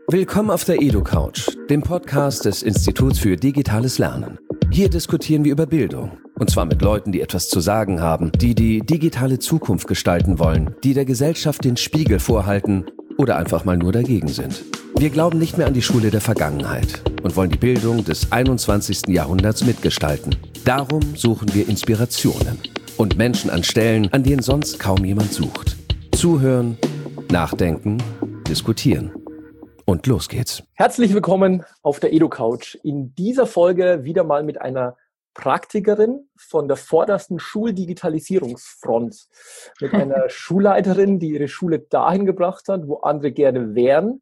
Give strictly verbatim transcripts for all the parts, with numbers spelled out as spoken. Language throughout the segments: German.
Willkommen auf der EduCouch, dem Podcast des Instituts für digitales Lernen. Hier diskutieren wir über Bildung. Und zwar mit Leuten, die etwas zu sagen haben, die die digitale Zukunft gestalten wollen, die der Gesellschaft den Spiegel vorhalten oder einfach mal nur dagegen sind. Wir glauben nicht mehr an die Schule der Vergangenheit und wollen die Bildung des einundzwanzigsten Jahrhunderts mitgestalten. Darum suchen wir Inspirationen und Menschen an Stellen, an denen sonst kaum jemand sucht. Zuhören, nachdenken, diskutieren. Und los geht's. Herzlich willkommen auf der EduCouch. In dieser Folge wieder mal mit einer Praktikerin von der vordersten Schuldigitalisierungsfront. Mit einer Schulleiterin, die ihre Schule dahin gebracht hat, wo andere gerne wären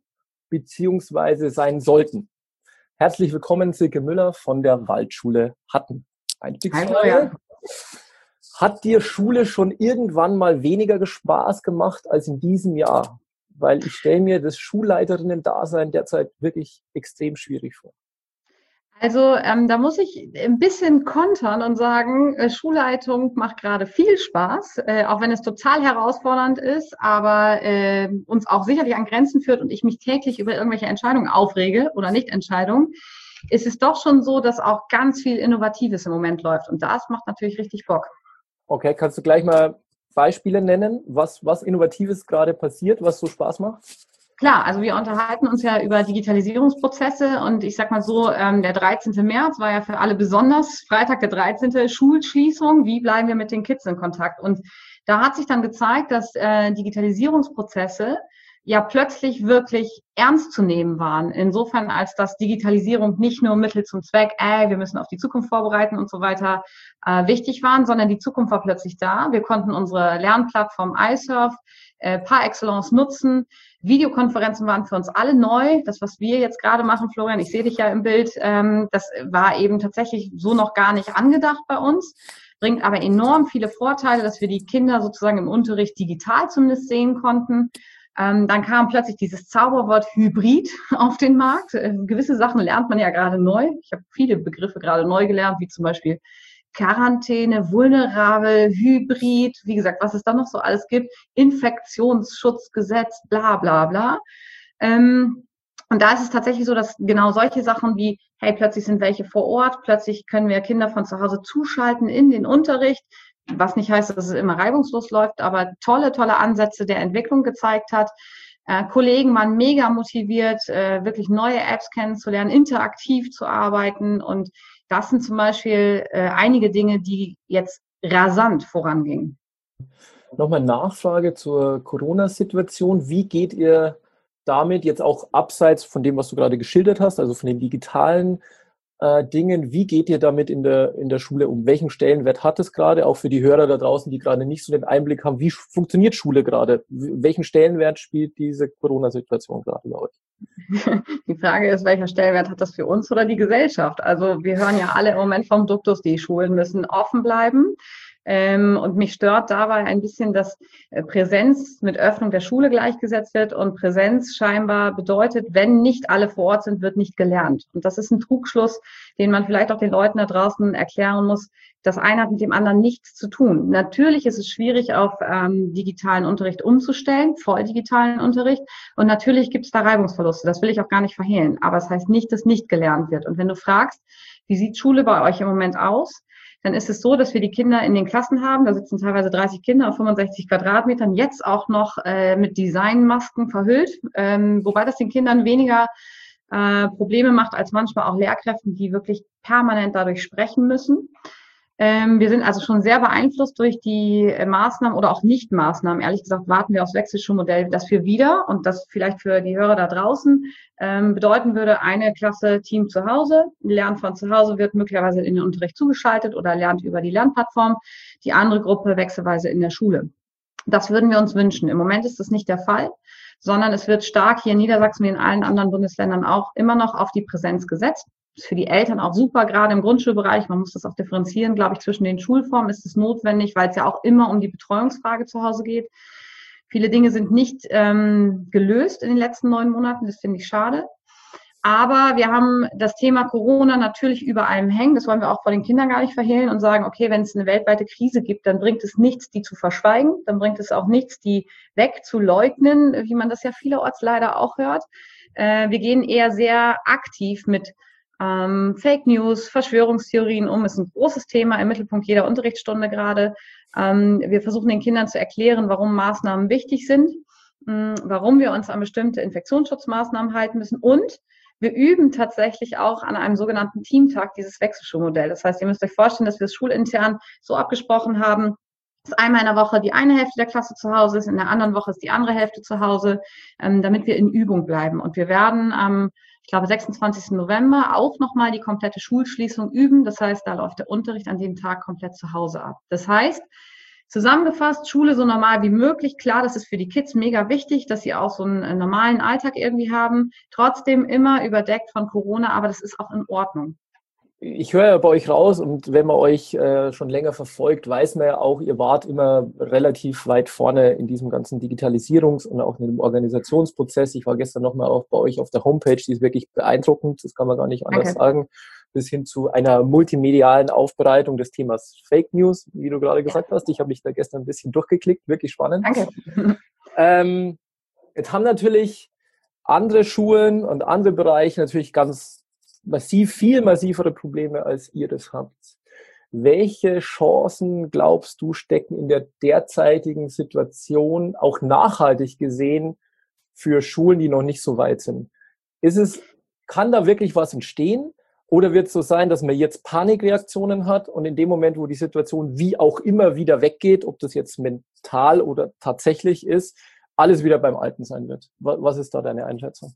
bzw. sein sollten. Herzlich willkommen, Silke Müller von der Waldschule Hatten. Einstiegsfrage. Hat dir Schule schon irgendwann mal weniger Spaß gemacht als in diesem Jahr? Weil ich stelle mir das Schulleiterinnen-Dasein derzeit wirklich extrem schwierig vor. Also ähm, da muss ich ein bisschen kontern und sagen, äh, Schulleitung macht gerade viel Spaß, äh, auch wenn es total herausfordernd ist, aber äh, uns auch sicherlich an Grenzen führt und ich mich täglich über irgendwelche Entscheidungen aufrege oder Nicht-Entscheidungen, ist es doch schon so, dass auch ganz viel Innovatives im Moment läuft und das macht natürlich richtig Bock. Okay, kannst du gleich mal Beispiele nennen, was, was Innovatives gerade passiert, was so Spaß macht? Klar, also wir unterhalten uns ja über Digitalisierungsprozesse und ich sag mal so, ähm, der dreizehnte März war ja für alle besonders, Freitag der dreizehnte Schulschließung, wie bleiben wir mit den Kids in Kontakt? Und da hat sich dann gezeigt, dass äh, Digitalisierungsprozesse ja plötzlich wirklich ernst zu nehmen waren. Insofern, als dass Digitalisierung nicht nur Mittel zum Zweck, äh, wir müssen auf die Zukunft vorbereiten und so weiter, äh, wichtig waren, sondern die Zukunft war plötzlich da. Wir konnten unsere Lernplattform iSurf äh, par excellence nutzen. Videokonferenzen waren für uns alle neu. Das, was wir jetzt gerade machen, Florian, ich sehe dich ja im Bild, ähm, das war eben tatsächlich so noch gar nicht angedacht bei uns. Bringt aber enorm viele Vorteile, dass wir die Kinder sozusagen im Unterricht digital zumindest sehen konnten. Ähm, dann kam plötzlich dieses Zauberwort Hybrid auf den Markt. Äh, gewisse Sachen lernt man ja gerade neu. Ich habe viele Begriffe gerade neu gelernt, wie zum Beispiel Quarantäne, vulnerabel, Hybrid, wie gesagt, was es da noch so alles gibt, Infektionsschutzgesetz, bla bla bla. Ähm, und da ist es tatsächlich so, dass genau solche Sachen wie, hey, plötzlich sind welche vor Ort, plötzlich können wir Kinder von zu Hause zuschalten in den Unterricht, was nicht heißt, dass es immer reibungslos läuft, aber tolle, tolle Ansätze der Entwicklung gezeigt hat. Äh, Kollegen waren mega motiviert, äh, wirklich neue Apps kennenzulernen, interaktiv zu arbeiten. Und das sind zum Beispiel äh, einige Dinge, die jetzt rasant vorangingen. Nochmal Nachfrage zur Corona-Situation. Wie geht ihr damit jetzt auch abseits von dem, was du gerade geschildert hast, also von den digitalen Äh, Dingen, wie geht ihr damit in der, in der Schule um? Welchen Stellenwert hat es gerade, auch für die Hörer da draußen, die gerade nicht so den Einblick haben, wie funktioniert Schule gerade? Welchen Stellenwert spielt diese Corona-Situation gerade bei euch? Die Frage ist, welcher Stellenwert hat das für uns oder die Gesellschaft? Also wir hören ja alle im Moment vom Duktus, die Schulen müssen offen bleiben. Ähm, und mich stört dabei ein bisschen, dass äh, Präsenz mit Öffnung der Schule gleichgesetzt wird und Präsenz scheinbar bedeutet, wenn nicht alle vor Ort sind, wird nicht gelernt. Und das ist ein Trugschluss, den man vielleicht auch den Leuten da draußen erklären muss. Das eine hat mit dem anderen nichts zu tun. Natürlich ist es schwierig, auf ähm, digitalen Unterricht umzustellen, voll digitalen Unterricht. Und natürlich gibt es da Reibungsverluste. Das will ich auch gar nicht verhehlen. Aber es das heißt nicht, dass nicht gelernt wird. Und wenn du fragst, wie sieht Schule bei euch im Moment aus? Dann ist es so, dass wir die Kinder in den Klassen haben. Da sitzen teilweise dreißig Kinder auf fünfundsechzig Quadratmetern, jetzt auch noch äh, mit Designmasken verhüllt, ähm, wobei das den Kindern weniger äh, Probleme macht als manchmal auch Lehrkräften, die wirklich permanent dadurch sprechen müssen. Ähm, wir sind also schon sehr beeinflusst durch die äh, Maßnahmen oder auch Nicht-Maßnahmen. Ehrlich gesagt warten wir aufs Wechselschulmodell, das wir wieder, und das vielleicht für die Hörer da draußen ähm, bedeuten würde, eine Klasse Team zu Hause, Lernen von zu Hause wird möglicherweise in den Unterricht zugeschaltet oder lernt über die Lernplattform, die andere Gruppe wechselweise in der Schule. Das würden wir uns wünschen. Im Moment ist das nicht der Fall, sondern es wird stark hier in Niedersachsen wie in allen anderen Bundesländern auch immer noch auf die Präsenz gesetzt. Das ist für die Eltern auch super, gerade im Grundschulbereich. Man muss das auch differenzieren, glaube ich, zwischen den Schulformen ist es notwendig, weil es ja auch immer um die Betreuungsfrage zu Hause geht. Viele Dinge sind nicht ähm, gelöst in den letzten neun Monaten, das finde ich schade. Aber wir haben das Thema Corona natürlich über allem hängen. Das wollen wir auch vor den Kindern gar nicht verhehlen und sagen, okay, wenn es eine weltweite Krise gibt, dann bringt es nichts, die zu verschweigen. Dann bringt es auch nichts, die wegzuleugnen, wie man das ja vielerorts leider auch hört. Äh, wir gehen eher sehr aktiv mit ähm, Fake News, Verschwörungstheorien um. Ist ein großes Thema im Mittelpunkt jeder Unterrichtsstunde gerade. Ähm, wir versuchen den Kindern zu erklären, warum Maßnahmen wichtig sind, mh, warum wir uns an bestimmte Infektionsschutzmaßnahmen halten müssen und wir üben tatsächlich auch an einem sogenannten Teamtag dieses Wechselschulmodell. Das heißt, ihr müsst euch vorstellen, dass wir es schulintern so abgesprochen haben, dass einmal in der Woche die eine Hälfte der Klasse zu Hause ist, in der anderen Woche ist die andere Hälfte zu Hause, ähm, damit wir in Übung bleiben. Und wir werden am, ich glaube, sechsundzwanzigsten November auch nochmal die komplette Schulschließung üben. Das heißt, da läuft der Unterricht an dem Tag komplett zu Hause ab. Das heißt, zusammengefasst, Schule so normal wie möglich. Klar, das ist für die Kids mega wichtig, dass sie auch so einen normalen Alltag irgendwie haben. Trotzdem immer überdeckt von Corona, aber das ist auch in Ordnung. Ich höre ja bei euch raus und wenn man euch äh, schon länger verfolgt, weiß man ja auch, ihr wart immer relativ weit vorne in diesem ganzen Digitalisierungs- und auch in dem Organisationsprozess. Ich war gestern nochmal auch bei euch auf der Homepage, die ist wirklich beeindruckend, das kann man gar nicht anders Danke. sagen, bis hin zu einer multimedialen Aufbereitung des Themas Fake News, wie du gerade gesagt hast. Ich habe mich da gestern ein bisschen durchgeklickt, wirklich spannend. Danke. Ähm, jetzt haben natürlich andere Schulen und andere Bereiche natürlich ganz massiv, viel massivere Probleme, als ihr das habt. Welche Chancen, glaubst du, stecken in der derzeitigen Situation, auch nachhaltig gesehen, für Schulen, die noch nicht so weit sind? Ist es, kann da wirklich was entstehen? Oder wird es so sein, dass man jetzt Panikreaktionen hat und in dem Moment, wo die Situation wie auch immer wieder weggeht, ob das jetzt mental oder tatsächlich ist, alles wieder beim Alten sein wird? Was ist da deine Einschätzung?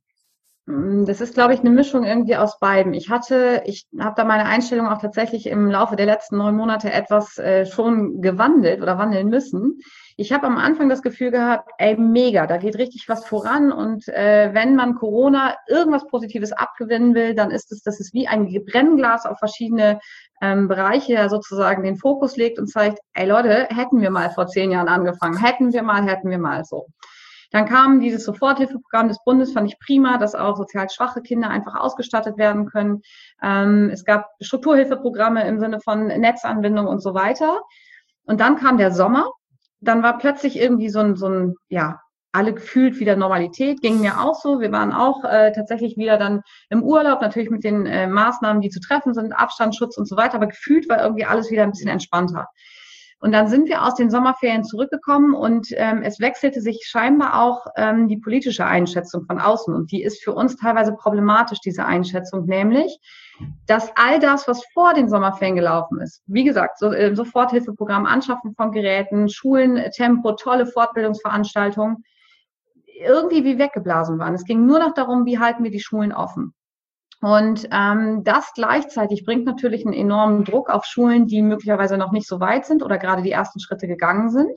Das ist, glaube ich, eine Mischung irgendwie aus beiden. Ich hatte, ich habe da meine Einstellung auch tatsächlich im Laufe der letzten neun Monate etwas äh, schon gewandelt oder wandeln müssen. Ich habe am Anfang das Gefühl gehabt, ey, mega, da geht richtig was voran und äh, wenn man Corona irgendwas Positives abgewinnen will, dann ist es, dass es wie ein Brennglas auf verschiedene ähm, Bereiche sozusagen den Fokus legt und zeigt, ey Leute, hätten wir mal vor zehn Jahren angefangen, hätten wir mal, hätten wir mal so. Dann kam dieses Soforthilfeprogramm des Bundes, fand ich prima, dass auch sozial schwache Kinder einfach ausgestattet werden können. Ähm, es gab Strukturhilfeprogramme im Sinne von Netzanbindung und so weiter. Und dann kam der Sommer. Dann war plötzlich irgendwie so ein, so ein, ja, alle gefühlt wieder Normalität. Ging mir auch so. Wir waren auch äh, tatsächlich wieder dann im Urlaub, natürlich mit den äh, Maßnahmen, die zu treffen sind, Abstandsschutz und so weiter. Aber gefühlt war irgendwie alles wieder ein bisschen entspannter. Und dann sind wir aus den Sommerferien zurückgekommen und ähm, es wechselte sich scheinbar auch ähm, die politische Einschätzung von außen. Und die ist für uns teilweise problematisch, diese Einschätzung, nämlich, dass all das, was vor den Sommerferien gelaufen ist, wie gesagt, so, äh, Soforthilfeprogramm, Anschaffen von Geräten, Schulen, Tempo, tolle Fortbildungsveranstaltungen, irgendwie wie weggeblasen waren. Es ging nur noch darum, wie halten wir die Schulen offen. Und ähm, das gleichzeitig bringt natürlich einen enormen Druck auf Schulen, die möglicherweise noch nicht so weit sind oder gerade die ersten Schritte gegangen sind,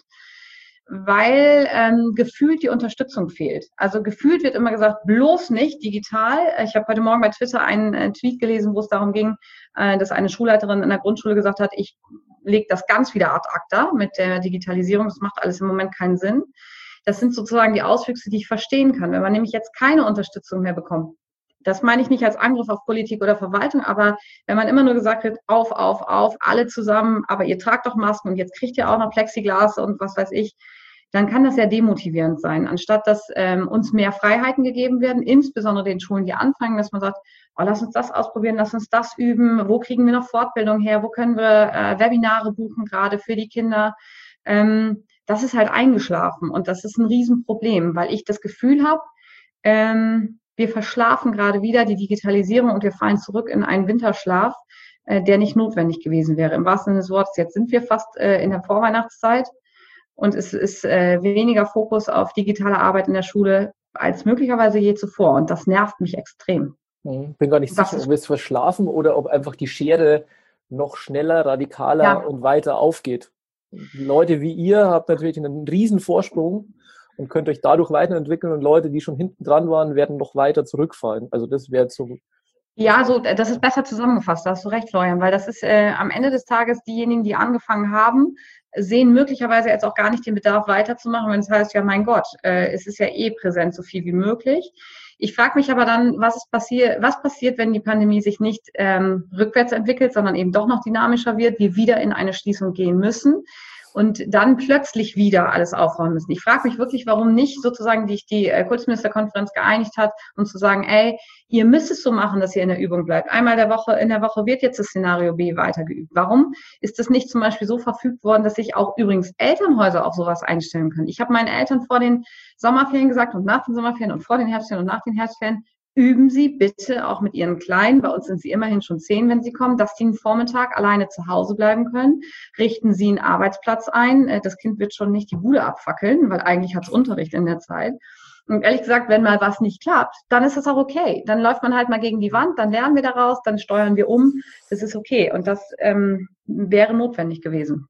weil ähm, gefühlt die Unterstützung fehlt. Also gefühlt wird immer gesagt, bloß nicht digital. Ich habe heute Morgen bei Twitter einen äh, Tweet gelesen, wo es darum ging, äh, dass eine Schulleiterin in der Grundschule gesagt hat, ich lege das ganz wieder ad acta mit der Digitalisierung. Das macht alles im Moment keinen Sinn. Das sind sozusagen die Auswüchse, die ich verstehen kann. Wenn man nämlich jetzt keine Unterstützung mehr bekommt, das meine ich nicht als Angriff auf Politik oder Verwaltung, aber wenn man immer nur gesagt wird, auf, auf, auf, alle zusammen, aber ihr tragt doch Masken und jetzt kriegt ihr auch noch Plexiglas und was weiß ich, dann kann das ja demotivierend sein, anstatt dass ähm, uns mehr Freiheiten gegeben werden, insbesondere den Schulen, die anfangen, dass man sagt, oh, lass uns das ausprobieren, lass uns das üben, wo kriegen wir noch Fortbildung her, wo können wir äh, Webinare buchen, gerade für die Kinder. Ähm, das ist halt eingeschlafen und das ist ein Riesenproblem, weil ich das Gefühl habe, ähm, wir verschlafen gerade wieder die Digitalisierung und wir fallen zurück in einen Winterschlaf, äh, der nicht notwendig gewesen wäre. Im wahrsten Sinne des Wortes, jetzt sind wir fast äh, in der Vorweihnachtszeit und es ist äh, weniger Fokus auf digitale Arbeit in der Schule als möglicherweise je zuvor. Und das nervt mich extrem. Ich bin gar nicht sicher, ob wir es verschlafen oder ob einfach die Schere noch schneller, radikaler ja. und weiter aufgeht. Leute wie ihr habt natürlich einen riesen Vorsprung und könnt euch dadurch weiterentwickeln und Leute, die schon hinten dran waren, werden noch weiter zurückfallen. Also das wäre jetzt so. Ja, so, das ist besser zusammengefasst, da hast du recht, Florian, weil das ist äh, am Ende des Tages diejenigen, die angefangen haben, sehen möglicherweise jetzt auch gar nicht den Bedarf weiterzumachen, wenn es heißt, ja mein Gott, äh, es ist ja eh präsent so viel wie möglich. Ich frage mich aber dann, was ist passiert, was passiert, wenn die Pandemie sich nicht ähm, rückwärts entwickelt, sondern eben doch noch dynamischer wird, wir wieder in eine Schließung gehen müssen und dann plötzlich wieder alles aufräumen müssen. Ich frage mich wirklich, warum nicht sozusagen die, die äh, Kultusministerkonferenz geeinigt hat, um zu sagen, ey, ihr müsst es so machen, dass ihr in der Übung bleibt. Einmal der Woche, in der Woche wird jetzt das Szenario B weitergeübt. Warum ist das nicht zum Beispiel so verfügt worden, dass sich auch übrigens Elternhäuser auf sowas einstellen können? Ich habe meinen Eltern vor den Sommerferien gesagt und nach den Sommerferien und vor den Herbstferien und nach den Herbstferien, üben Sie bitte auch mit Ihren Kleinen, bei uns sind sie immerhin schon zehn, wenn sie kommen, dass die einen Vormittag alleine zu Hause bleiben können. Richten Sie einen Arbeitsplatz ein. Das Kind wird schon nicht die Bude abfackeln, weil eigentlich hat es Unterricht in der Zeit. Und ehrlich gesagt, wenn mal was nicht klappt, dann ist das auch okay. Dann läuft man halt mal gegen die Wand, dann lernen wir daraus, dann steuern wir um. Das ist okay. Und das ähm, wäre notwendig gewesen.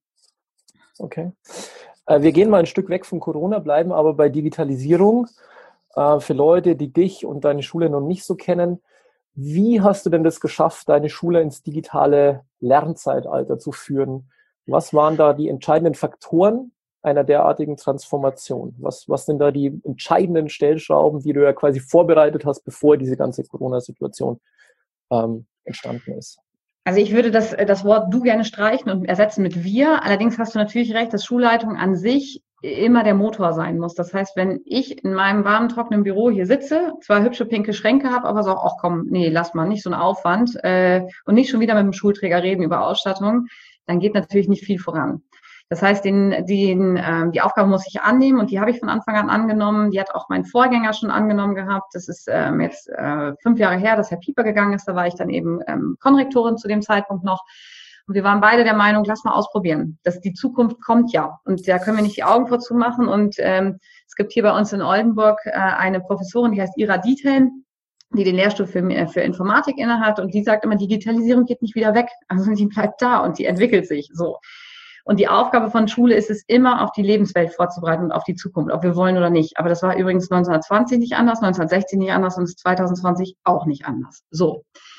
Okay. Äh, wir gehen mal ein Stück weg von Corona, bleiben aber bei Digitalisierung. Für Leute, die dich und deine Schule noch nicht so kennen, wie hast du denn das geschafft, deine Schule ins digitale Lernzeitalter zu führen? Was waren da die entscheidenden Faktoren einer derartigen Transformation? Was, was sind da die entscheidenden Stellschrauben, die du ja quasi vorbereitet hast, bevor diese ganze Corona-Situation ähm, entstanden ist? Also ich würde das, das Wort du gerne streichen und ersetzen mit wir. Allerdings hast du natürlich recht, dass Schulleitung an sich immer der Motor sein muss. Das heißt, wenn ich in meinem warmen, trockenen Büro hier sitze, zwar hübsche pinke Schränke habe, aber so, ach komm, nee, lass mal, nicht so einen Aufwand äh, und nicht schon wieder mit dem Schulträger reden über Ausstattung, dann geht natürlich nicht viel voran. Das heißt, den, den, äh, die Aufgabe muss ich annehmen und die habe ich von Anfang an angenommen. Die hat auch mein Vorgänger schon angenommen gehabt. Das ist ähm, jetzt äh, fünf Jahre her, dass Herr Pieper gegangen ist. Da war ich dann eben ähm, Konrektorin zu dem Zeitpunkt noch. Und wir waren beide der Meinung, lass mal ausprobieren. Das, die Zukunft kommt ja. Und da können wir nicht die Augen vor zumachen. Und ähm, es gibt hier bei uns in Oldenburg äh, eine Professorin, die heißt Ira Diethelm, die den Lehrstuhl für, für Informatik innehat. Und die sagt immer, Digitalisierung geht nicht wieder weg. Also die bleibt da und die entwickelt sich so. Und die Aufgabe von Schule ist es immer, auf die Lebenswelt vorzubereiten und auf die Zukunft, ob wir wollen oder nicht. Aber das war übrigens neunzehnhundertzwanzig nicht anders, neunzehnhundertsechzig nicht anders und ist zweitausendzwanzig auch nicht anders. So.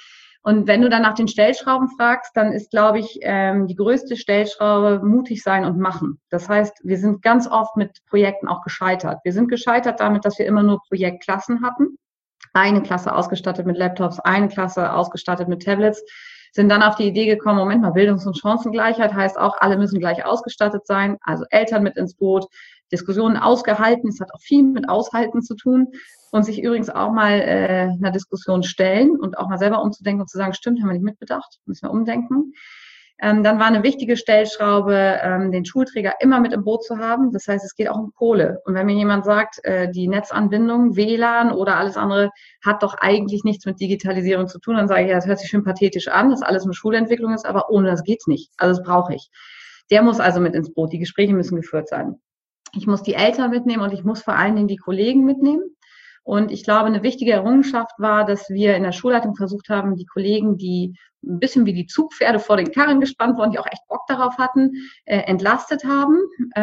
Und wenn du dann nach den Stellschrauben fragst, dann ist, glaube ich, ähm, die größte Stellschraube mutig sein und machen. Das heißt, wir sind ganz oft mit Projekten auch gescheitert. Wir sind gescheitert damit, dass wir immer nur Projektklassen hatten. Eine Klasse ausgestattet mit Laptops, eine Klasse ausgestattet mit Tablets. Sind dann auf die Idee gekommen, Moment mal, Bildungs- und Chancengleichheit heißt auch, alle müssen gleich ausgestattet sein, also Eltern mit ins Boot, Diskussionen ausgehalten, es hat auch viel mit Aushalten zu tun und sich übrigens auch mal äh, einer Diskussion stellen und auch mal selber umzudenken und zu sagen, stimmt, haben wir nicht mitbedacht, müssen wir umdenken. Ähm, dann war eine wichtige Stellschraube, ähm, den Schulträger immer mit im Boot zu haben. Das heißt, es geht auch um Kohle. Und wenn mir jemand sagt, äh, die Netzanbindung, W L A N oder alles andere hat doch eigentlich nichts mit Digitalisierung zu tun, dann sage ich, ja, das hört sich schön pathetisch an, dass alles eine Schulentwicklung ist, aber ohne das geht's nicht. Also das brauche ich. Der muss also mit ins Boot. Die Gespräche müssen geführt sein. Ich muss die Eltern mitnehmen und ich muss vor allen Dingen die Kollegen mitnehmen. Und ich glaube, eine wichtige Errungenschaft war, dass wir in der Schulleitung versucht haben, die Kollegen, die ein bisschen wie die Zugpferde vor den Karren gespannt wurden, die auch echt Bock darauf hatten, äh, entlastet haben.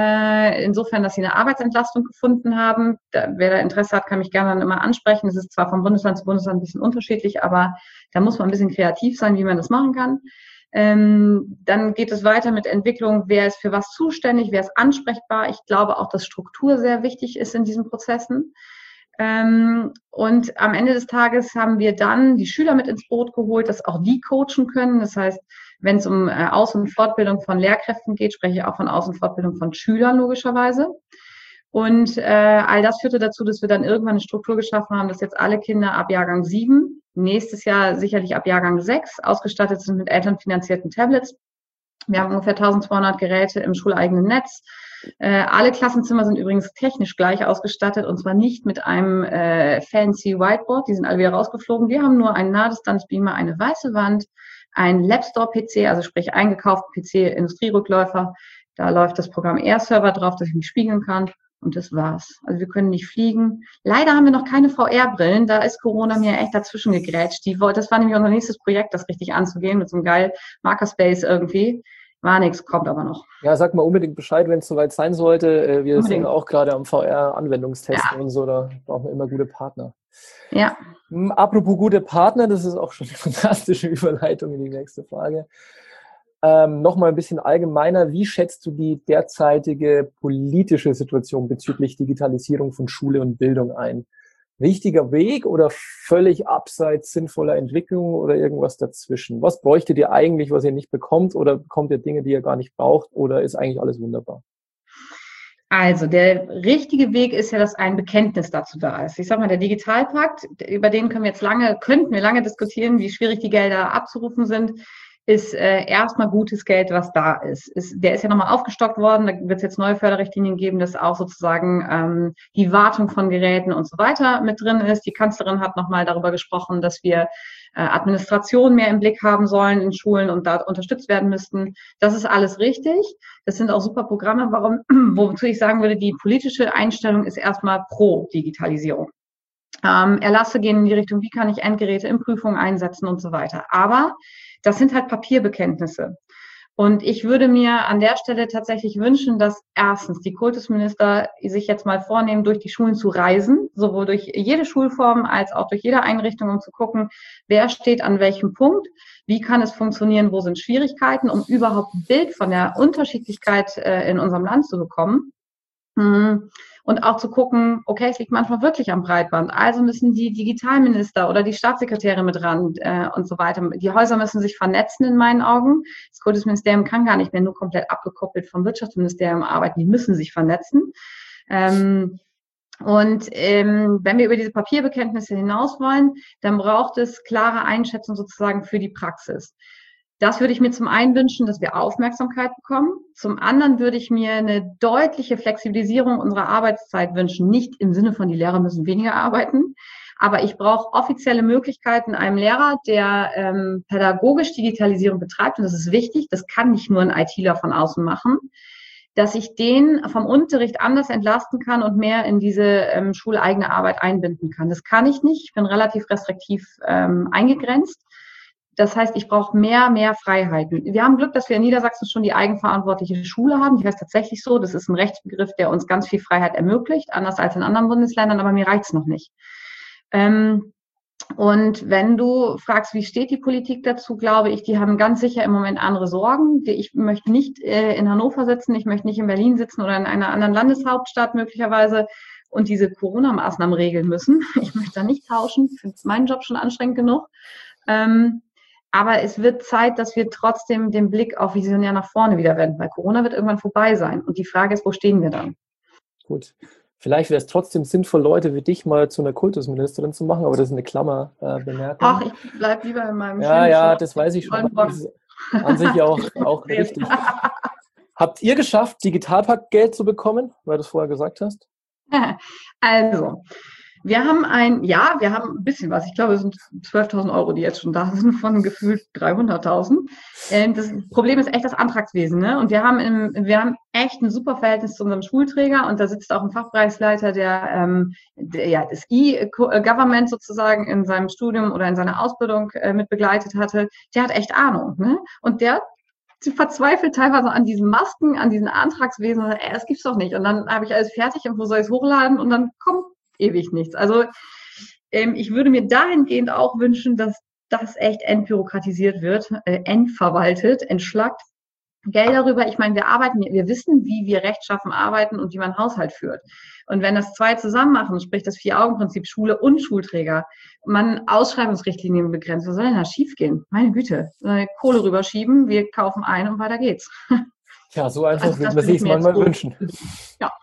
Äh, insofern, dass sie eine Arbeitsentlastung gefunden haben. Da, wer da Interesse hat, kann mich gerne dann immer ansprechen. Das ist zwar von Bundesland zu Bundesland ein bisschen unterschiedlich, aber da muss man ein bisschen kreativ sein, wie man das machen kann. Ähm, dann geht es weiter mit Entwicklung, wer ist für was zuständig, wer ist ansprechbar. Ich glaube auch, dass Struktur sehr wichtig ist in diesen Prozessen. Ähm, und am Ende des Tages haben wir dann die Schüler mit ins Boot geholt, dass auch die coachen können. Das heißt, wenn es um äh, Aus- und Fortbildung von Lehrkräften geht, spreche ich auch von Aus- und Fortbildung von Schülern logischerweise. Und äh, all das führte dazu, dass wir dann irgendwann eine Struktur geschaffen haben, dass jetzt alle Kinder ab Jahrgang sieben, nächstes Jahr sicherlich ab Jahrgang sechs, ausgestattet sind mit elternfinanzierten Tablets. Wir haben ungefähr eintausendzweihundert Geräte im schuleigenen Netz. Äh, alle Klassenzimmer sind übrigens technisch gleich ausgestattet und zwar nicht mit einem äh, fancy Whiteboard, die sind alle wieder rausgeflogen. Wir haben nur einen Nahdistanzbeamer, eine weiße Wand, einen Labstore-P C, also sprich eingekauften P C, Industrierückläufer. Da läuft das Programm Air-Server drauf, dass ich mich spiegeln kann und das war's. Also wir können nicht fliegen. Leider haben wir noch keine V R-Brillen, da ist Corona mir echt dazwischen gegrätscht. Die, das war nämlich unser nächstes Projekt, das richtig anzugehen mit so einem geil Makerspace irgendwie. War nichts, kommt aber noch. Ja, sag mal unbedingt Bescheid, wenn es soweit sein sollte. Wir unbedingt. Sind auch gerade am V R-Anwendungstesten ja. und so, da brauchen wir immer gute Partner. Ja. Apropos gute Partner, das ist auch schon eine fantastische Überleitung in die nächste Frage. Ähm, Nochmal ein bisschen allgemeiner, wie schätzt du die derzeitige politische Situation bezüglich Digitalisierung von Schule und Bildung ein? richtiger Weg oder völlig abseits sinnvoller Entwicklung oder irgendwas dazwischen? Was bräuchtet ihr eigentlich, was ihr nicht bekommt, oder bekommt ihr Dinge, die ihr gar nicht braucht, oder ist eigentlich alles wunderbar? Also der richtige Weg ist ja, dass ein Bekenntnis dazu da ist. Ich sag mal, der Digitalpakt, über den können wir jetzt lange, könnten wir lange diskutieren, wie schwierig die Gelder abzurufen sind, ist äh, erstmal gutes Geld, was da ist. ist der ist ja nochmal aufgestockt worden, da wird es jetzt neue Förderrichtlinien geben, dass auch sozusagen ähm, die Wartung von Geräten und so weiter mit drin ist. Die Kanzlerin hat nochmal darüber gesprochen, dass wir äh, Administration mehr im Blick haben sollen in Schulen und da unterstützt werden müssten. Das ist alles richtig. Das sind auch super Programme, warum, wozu ich sagen würde, die politische Einstellung ist erstmal pro Digitalisierung. Ähm, Erlasse gehen in die Richtung, wie kann ich Endgeräte in Prüfungen einsetzen und so weiter. Aber das sind halt Papierbekenntnisse. Und ich würde mir an der Stelle tatsächlich wünschen, dass erstens die Kultusminister sich jetzt mal vornehmen, durch die Schulen zu reisen, sowohl durch jede Schulform als auch durch jede Einrichtung, um zu gucken, wer steht an welchem Punkt, wie kann es funktionieren, wo sind Schwierigkeiten, um überhaupt ein Bild von der Unterschiedlichkeit äh, in unserem Land zu bekommen. Hm. Und auch zu gucken, okay, es liegt manchmal wirklich am Breitband. Also müssen die Digitalminister oder die Staatssekretäre mit ran äh, und so weiter. Die Häuser müssen sich vernetzen in meinen Augen. Das Kultusministerium kann gar nicht mehr nur komplett abgekoppelt vom Wirtschaftsministerium arbeiten. Die müssen sich vernetzen. Ähm, und ähm, wenn wir über diese Papierbekenntnisse hinaus wollen, dann braucht es klare Einschätzung sozusagen für die Praxis. Das würde ich mir zum einen wünschen, dass wir Aufmerksamkeit bekommen. Zum anderen würde ich mir eine deutliche Flexibilisierung unserer Arbeitszeit wünschen. Nicht im Sinne von, die Lehrer müssen weniger arbeiten, aber ich brauche offizielle Möglichkeiten einem Lehrer, der ähm, pädagogisch Digitalisierung betreibt, und das ist wichtig, das kann nicht nur ein ITler von außen machen, dass ich den vom Unterricht anders entlasten kann und mehr in diese ähm, schuleigene Arbeit einbinden kann. Das kann ich nicht. Ich bin relativ restriktiv ähm, eingegrenzt. Das heißt, ich brauche mehr, mehr Freiheiten. Wir haben Glück, dass wir in Niedersachsen schon die eigenverantwortliche Schule haben. Die heißt tatsächlich so. Das ist ein Rechtsbegriff, der uns ganz viel Freiheit ermöglicht, anders als in anderen Bundesländern, aber mir reicht's noch nicht. Ähm, und wenn du fragst, wie steht die Politik dazu, glaube ich, die haben ganz sicher im Moment andere Sorgen. Ich möchte nicht äh, in Hannover sitzen, ich möchte nicht in Berlin sitzen oder in einer anderen Landeshauptstadt möglicherweise und diese Corona-Maßnahmen regeln müssen. Ich möchte da nicht tauschen. Ich finde meinen Job schon anstrengend genug. Ähm, Aber es wird Zeit, dass wir trotzdem den Blick auf visionär nach vorne wieder wenden, weil Corona wird irgendwann vorbei sein. Und die Frage ist, wo stehen wir dann? Gut. Vielleicht wäre es trotzdem sinnvoll, Leute wie dich mal zu einer Kultusministerin zu machen, aber das ist eine Klammerbemerkung. Ach, ich bleibe lieber in meinem Ja, ja, das weiß ich schon. Das ist an sich auch, auch richtig. Habt ihr geschafft, Digitalpakt-Geld zu bekommen, weil du es vorher gesagt hast? Also, wir haben ein, ja, wir haben ein bisschen was. Ich glaube, es sind zwölftausend Euro, die jetzt schon da sind, von gefühlt dreihunderttausend. Das Problem ist echt das Antragswesen, ne? Und wir haben, im, wir haben echt ein super Verhältnis zu unserem Schulträger, und da sitzt auch ein Fachbereichsleiter, der, ähm, der ja das E-Government sozusagen in seinem Studium oder in seiner Ausbildung äh, mit begleitet hatte. Der hat echt Ahnung, ne? Und der verzweifelt teilweise an diesen Masken, an diesen Antragswesen. Und sagt, ey, das gibt's doch nicht. Und dann habe ich alles fertig und wo soll ich es hochladen? Und dann kommt ewig nichts. Also ähm, ich würde mir dahingehend auch wünschen, dass das echt entbürokratisiert wird, äh, entverwaltet, entschlackt. Geld darüber, ich meine, wir arbeiten, wir wissen, wie wir rechtschaffen arbeiten und wie man Haushalt führt. Und wenn das zwei zusammen machen, sprich das Vier-Augen-Prinzip, Schule und Schulträger, man Ausschreibungsrichtlinien begrenzt, was soll denn da schiefgehen? Meine Güte, äh, Kohle rüberschieben, wir kaufen ein und weiter geht's. Ja, so einfach Also, würde man sich manchmal wünschen. Ja.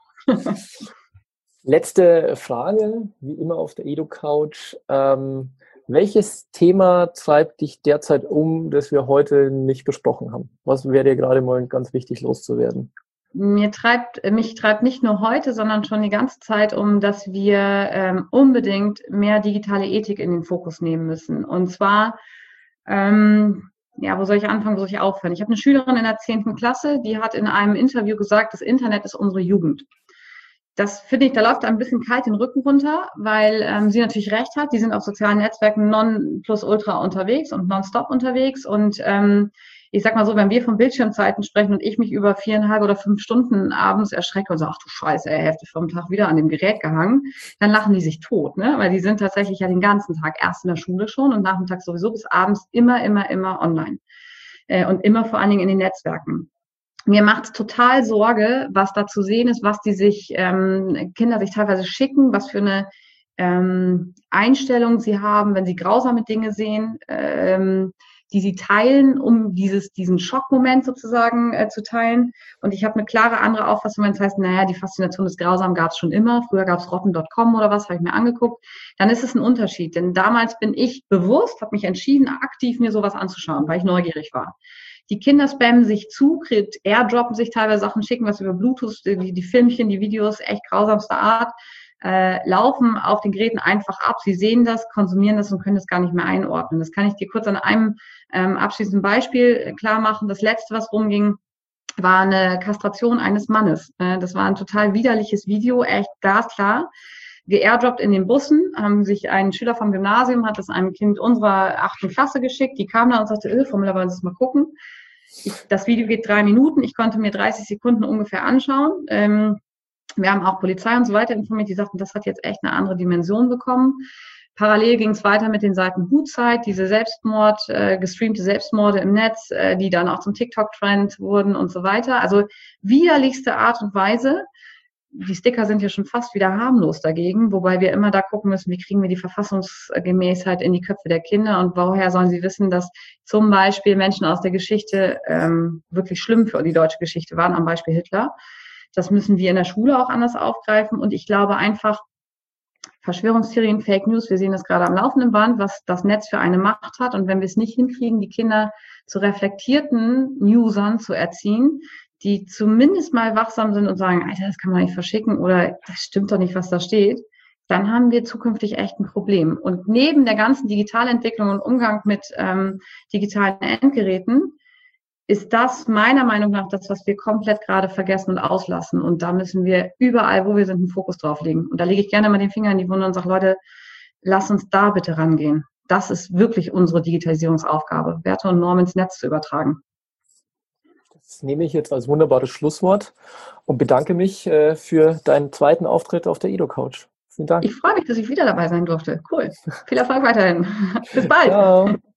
Letzte Frage, wie immer auf der Edu-Couch. Ähm, welches Thema treibt dich derzeit um, das wir heute nicht besprochen haben? Was wäre dir gerade mal ganz wichtig loszuwerden? Mir treibt, mich treibt nicht nur heute, sondern schon die ganze Zeit um, dass wir ähm, unbedingt mehr digitale Ethik in den Fokus nehmen müssen. Und zwar, ähm, ja, wo soll ich anfangen, wo soll ich aufhören? Ich habe eine Schülerin in der zehnten Klasse, die hat in einem Interview gesagt, das Internet ist unsere Jugend. Das finde ich, da läuft ein bisschen kalt den Rücken runter, weil ähm, sie natürlich recht hat. Die sind auf sozialen Netzwerken non plus ultra unterwegs und nonstop unterwegs. Und ähm, ich sag mal so, wenn wir von Bildschirmzeiten sprechen und ich mich über viereinhalb oder fünf Stunden abends erschrecke und sage, ach du Scheiße, ey, Hälfte vom Tag wieder an dem Gerät gehangen, dann lachen die sich tot, ne? Weil die sind tatsächlich ja den ganzen Tag erst in der Schule schon und nachmittags sowieso bis abends immer, immer, immer online. Äh, und immer vor allen Dingen in den Netzwerken. Mir macht es total Sorge, was da zu sehen ist, was die sich, ähm, Kinder sich teilweise schicken, was für eine ähm, Einstellungen sie haben, wenn sie grausame Dinge sehen, ähm, die sie teilen, um dieses, diesen Schockmoment sozusagen äh, zu teilen. Und ich habe eine klare andere Auffassung, wenn es heißt, naja, die Faszination des Grausamen gab es schon immer. Früher gab es rotten Punkt com oder was, habe ich mir angeguckt. Dann ist es ein Unterschied. Denn damals bin ich bewusst, habe mich entschieden, aktiv mir sowas anzuschauen, weil ich neugierig war. Die Kinder spammen sich zu, airdroppen sich teilweise Sachen, schicken was über Bluetooth, die, die Filmchen, die Videos, echt grausamster Art. Äh, laufen auf den Geräten einfach ab. Sie sehen das, konsumieren das und können das gar nicht mehr einordnen. Das kann ich dir kurz an einem ähm, abschließenden Beispiel klar machen. Das letzte, was rumging, war eine Kastration eines Mannes. Äh, das war ein total widerliches Video, echt glasklar. Geairdroppt in den Bussen, haben sich ein Schüler vom Gymnasium, hat das einem Kind unserer achten Klasse geschickt. Die kam da und sagte, öh, Formel, wollen Sie es mal gucken. Ich, das Video geht drei Minuten. Ich konnte mir dreißig Sekunden ungefähr anschauen. Ähm, Wir haben auch Polizei und so weiter informiert, die sagten, das hat jetzt echt eine andere Dimension bekommen. Parallel ging es weiter mit den Seiten Hutzeit, diese Selbstmord, äh, gestreamte Selbstmorde im Netz, äh, die dann auch zum TikTok-Trend wurden und so weiter. Also widerlichste Art und Weise. Die Sticker sind ja schon fast wieder harmlos dagegen, wobei wir immer da gucken müssen, wie kriegen wir die Verfassungsgemäßheit in die Köpfe der Kinder und woher sollen sie wissen, dass zum Beispiel Menschen aus der Geschichte ähm, wirklich schlimm für die deutsche Geschichte waren, am Beispiel Hitler. Das müssen wir in der Schule auch anders aufgreifen. Und ich glaube einfach, Verschwörungstheorien, Fake News, wir sehen das gerade am laufenden Band, was das Netz für eine Macht hat. Und wenn wir es nicht hinkriegen, die Kinder zu reflektierten Usern zu erziehen, die zumindest mal wachsam sind und sagen, Alter, das kann man nicht verschicken oder das stimmt doch nicht, was da steht, dann haben wir zukünftig echt ein Problem. Und neben der ganzen Digitalentwicklung und Umgang mit ähm, digitalen Endgeräten ist das meiner Meinung nach das, was wir komplett gerade vergessen und auslassen. Und da müssen wir überall, wo wir sind, einen Fokus drauf legen. Und da lege ich gerne mal den Finger in die Wunde und sage, Leute, lasst uns da bitte rangehen. Das ist wirklich unsere Digitalisierungsaufgabe, Werte und Normen ins Netz zu übertragen. Das nehme ich jetzt als wunderbares Schlusswort und bedanke mich äh, für deinen zweiten Auftritt auf der EduCouch. Vielen Dank. Ich freue mich, dass ich wieder dabei sein durfte. Cool. Viel Erfolg weiterhin. Bis bald. Ciao.